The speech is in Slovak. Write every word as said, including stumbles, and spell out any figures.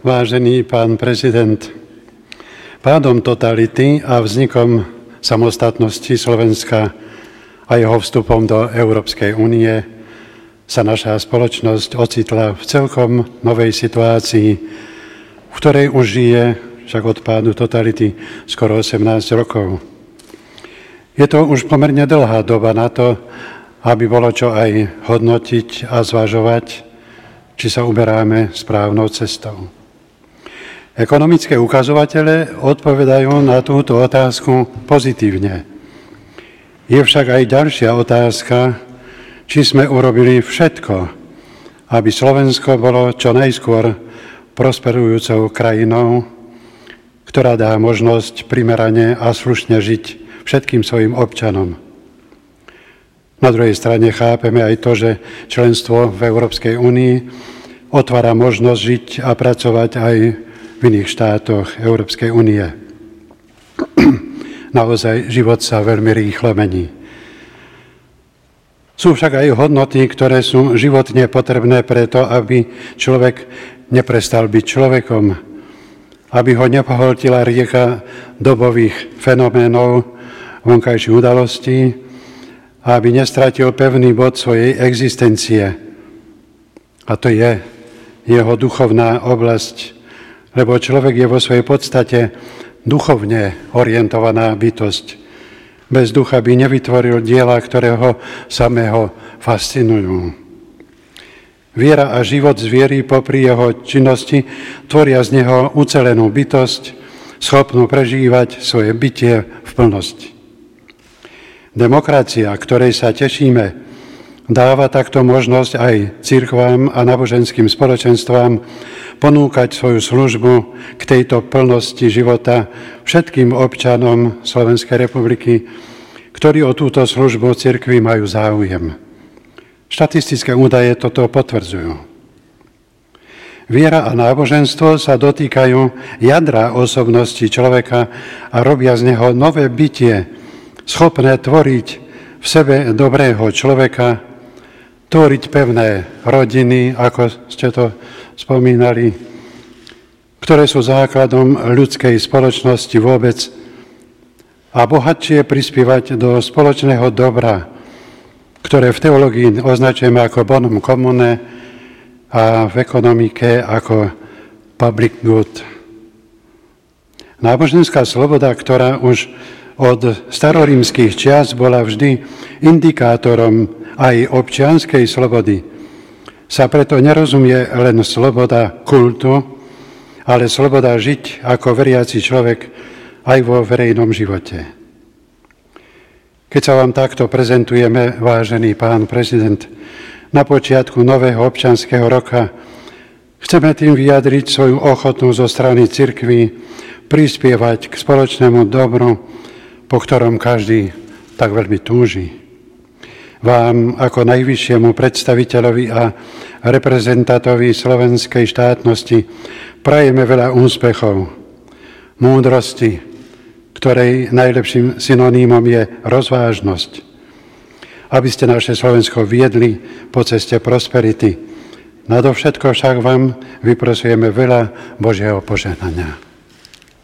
Vážený pán prezident, pádom totality a vznikom samostatnosti Slovenska a jeho vstupom do Európskej únie sa naša spoločnosť ocitla v celkom novej situácii, v ktorej už žije však od pádu totality skoro osemnásť rokov. Je to už pomerne dlhá doba na to, aby bolo čo aj hodnotiť a zvažovať, či sa uberáme správnou cestou. Ekonomické ukazovatele odpovedajú na túto otázku pozitívne. Je však aj ďalšia otázka, či sme urobili všetko, aby Slovensko bolo čo najskôr prosperujúcou krajinou, ktorá dá možnosť primerane a slušne žiť všetkým svojim občanom. Na druhej strane chápeme aj to, že členstvo v Európskej únii otvára možnosť žiť a pracovať aj v iných štátoch Európskej únie. Naozaj život sa veľmi rýchlo mení. Sú však aj hodnoty, ktoré sú životne potrebné preto, aby človek neprestal byť človekom, aby ho nepohltila rieka dobových fenoménov, vonkajších udalostí, a aby nestratil pevný bod svojej existencie. A to je jeho duchovná oblasť, lebo človek je vo svojej podstate duchovne orientovaná bytosť. Bez ducha by nevytvoril diela, ktoré ho samého fascinujú. Viera a život z viery popri jeho činnosti tvoria z neho ucelenú bytosť, schopnú prežívať svoje bytie v plnosti. Demokracia, ktorej sa tešíme, dáva takto možnosť aj cirkvám a náboženským spoločenstvám ponúkať svoju službu k tejto plnosti života všetkým občanom Slovenskej republiky, ktorí o túto službu cirkvi majú záujem. Štatistické údaje toto potvrdzujú. Viera a náboženstvo sa dotýkajú jadra osobnosti človeka a robia z neho nové bytie, schopné tvoriť v sebe dobrého človeka, tvoriť pevné rodiny, ako ste to spomínali, ktoré sú základom ľudskej spoločnosti vôbec, a bohatšie prispievať do spoločného dobra, ktoré v teológii označujeme ako bonum commune a v ekonomike ako public good. Náboženská sloboda, ktorá už od starorímskych čias bola vždy indikátorom aj občianskej slobody, sa preto nerozumie len sloboda kultu, ale sloboda žiť ako veriaci človek aj vo verejnom živote. Keď sa vám takto prezentujeme, vážený pán prezident, na počiatku nového občianskeho roka, chceme tým vyjadriť svoju ochotu zo strany cirkvi prispievať k spoločnému dobru, po ktorom každý tak veľmi túži. Vám ako najvyššiemu predstaviteľovi a reprezentantovi slovenskej štátnosti prajeme veľa úspechov, múdrosti, ktorej najlepším synonymom je rozvážnosť, aby ste naše Slovensko viedli po ceste prosperity. Nadovšetko však vám vyprosujeme veľa Božieho požehnania.